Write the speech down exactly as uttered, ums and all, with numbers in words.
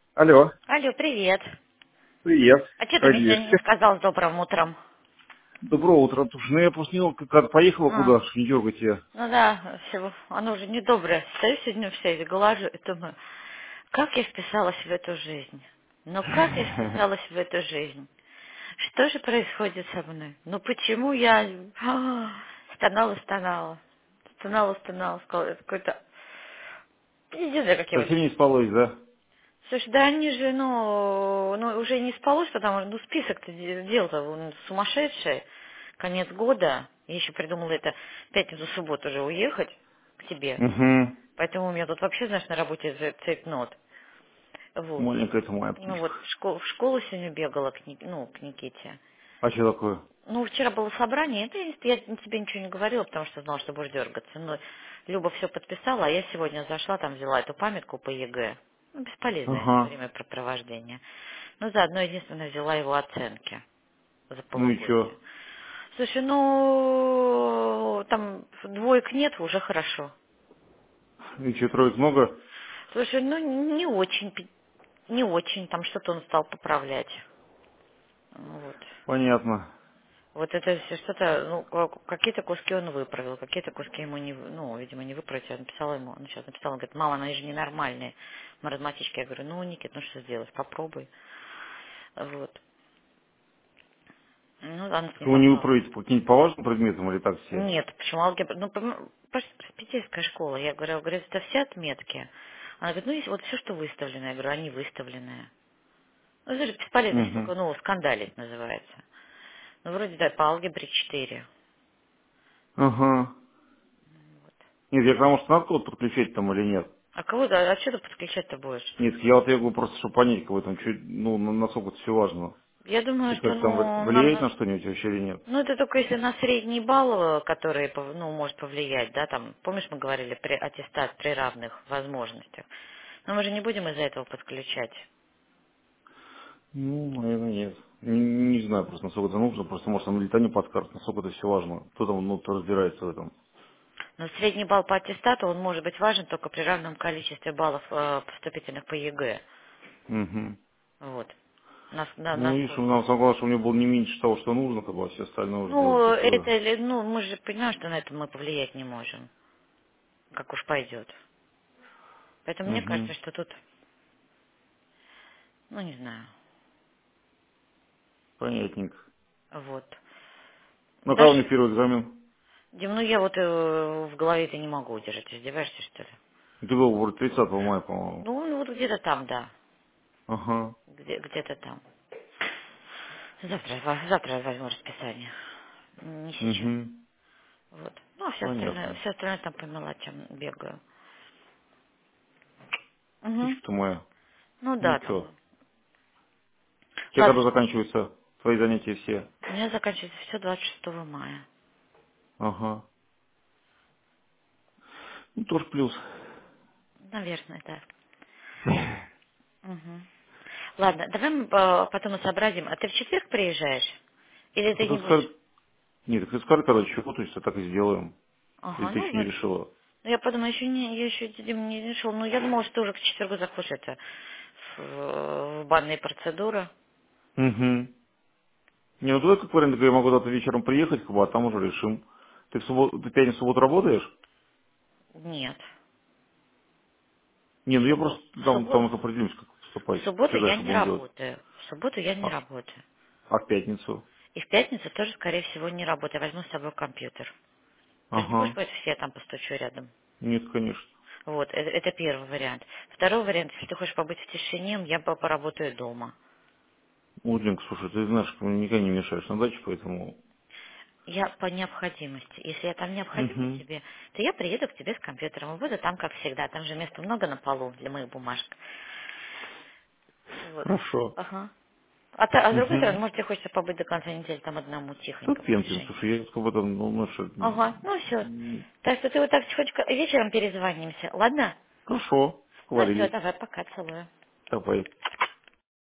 Алло, Алло, привет. привет. А что ты Как мне сегодня не делишься? сказал с добрым утром? Доброе утро. Слушай, ну я просто не знал, как как поехала А, куда, что не дергай тебя. ну да, всего, оно уже недоброе. Стою сегодня вся и глажу и думаю, как я вписалась в эту жизнь? Ну как я вписалась в эту жизнь? Что же происходит со мной? Ну почему я а, стонала, стонала, стонала, стонала, сказала, это какой-то... Не знаю, как я Совсем вообще. не спалось, да? Слушай, да они же, ну, ну уже не спалось, потому что, ну, список-то де- дел-то он сумасшедший. Конец года. Я еще придумала это в пятницу, субботу уже уехать к тебе. Угу. Поэтому у меня тут вообще, знаешь, на работе за- цейтнот. Вот. Маленькая ты моя Ну птичка. вот, в школу, в школу сегодня бегала к, Ни- ну, к Никите. А что такое? Ну, вчера было собрание, это я я тебе ничего не говорила, потому что знала, что будешь дергаться. Но Люба все подписала, а я сегодня зашла, там взяла эту памятку по ЕГЭ. Ну, бесполезное Ага. времяпрепровождение. Но заодно единственное взяла его оценки за Ну и полугодие. что? Слушай, ну, там двоек нет, уже хорошо. И что, троек много? Слушай, ну, не очень, пи- не очень, там что-то он стал поправлять. Вот. Понятно. Вот это все что-то, ну, ка- какие-то куски он выправил, какие-то куски ему не, вы- ну, видимо, не выправить. Я написала ему, он сейчас написал, он говорит, мама, она же ненормальная, маразматичка. Я говорю, ну, Никит, ну что сделать, попробуй. Вот. Ну, она с ним Вы не позвала. выправите по каким-нибудь по важным предметам или так все? Нет, почему алгебра? Ну, пом- пош- питерская школа. Я говорю, говорит, это все отметки. Она говорит, ну, есть вот все, что выставлено. Я говорю, они выставленные. Ну, это же бесполезно, что Угу. такое, ну, скандалить называется. Ну, вроде, да, по алгебре четыре. Ага. Вот. Нет, я потому что надо кого-то подключать там или нет. А кого, а, а что ты подключать-то будешь? Нет, я вот я говорю просто, чтобы понять, кого там, чё- ну, на- насколько это все важно. Я думаю, И что, как там ну, нам, влияет на- на что-нибудь вообще или нет. ну, это только если на средний балл, э, который, пов- ну, может повлиять, да, там, помнишь, мы говорили, при аттестат при равных возможностях. Но мы же не будем из-за этого подключать. Ну, наверное, нет. Не, не знаю просто, насколько это нужно. Просто, может, там летание подскажет, насколько это все важно. Кто там, ну, кто разбирается в этом. Но средний балл по аттестату, он может быть важен только при равном количестве баллов э, вступительных по ЕГЭ. Угу. Вот. Нас, на, Ну, видишь, у насколько? нас согласен, что у меня было не меньше того, что нужно, как бы, а все остальное уже делать Ну, такое. это, ли- ну, мы же понимаем, что на это мы повлиять не можем. Как уж пойдет. Поэтому мне Угу. кажется, что тут, ну, не знаю. Понятненько. Вот. Ну, а когда у них Дальше, первый экзамен? Дим, ну я вот э, в голове это не могу удержать. Ты издеваешься, что ли? Ты был вроде тридцатого мая, по-моему. Ну, ну, вот где-то там, да. Ага. Где, где-то там. Завтра, во- завтра я возьму расписание. Не сейчас. Угу. Вот. Ну, а все остальное, Понятно. все остальное там по мелочам бегаю. Угу. Птичка ты моя. Ну Ну, да, чё? там. У тебя когда Ладно, заканчиваются твои занятия все? у меня заканчивается все двадцать шестого мая. Ага. Ну, тоже плюс. Наверное, да. Угу. Ладно, давай мы э, потом и сообразим. А ты в четверг приезжаешь? Или Так ты не это скажи, будешь? нет, так это скажи, когда чего, то есть а так и сделаем. Или Ага, ты ну еще не вот. решила? Ну, я подумала, еще не, я еще Дим, не решил. Ну, я думала, что ты уже к четвергу захочешь это в, в банные процедуры. Угу. Не, ну давай как вариант, я могу завтра вечером приехать, как бы, а там уже решим. Ты в субботу, ты в пятницу, в субботу работаешь? Нет. Не, В ну я просто субботу, в там, там субботу, вот определимся, как в поступать. субботу Всегда я что не будем делать. работаю. В субботу я не А, работаю. а в пятницу? И в пятницу тоже, скорее всего, не работаю. Я возьму с собой компьютер. Ты же не будешь Ага. против, если я там постучу рядом? Нет, конечно. Вот, это, это первый вариант. Второй вариант, если ты хочешь побыть в тишине, я бы поработаю дома. Узленька, слушай, ты знаешь, что мне никогда не мешаешь на даче, поэтому... Я по необходимости. Если я там необходима Угу. тебе, то я приеду к тебе с компьютером. И буду там, как всегда. Там же места много на полу для моих бумажек. Вот. Хорошо. Ага. А, та- а с другой стороны, Угу. может, тебе хочется побыть до конца недели там одному Тут тихонько в пенкин, тишине. слушай, я как бы там, ну, знаешь, Ага, ну все. м, Так что ты вот так тихонечко вечером перезвонимся, ладно? хорошо, Ну все, сговорились. давай, пока, целую. Давай.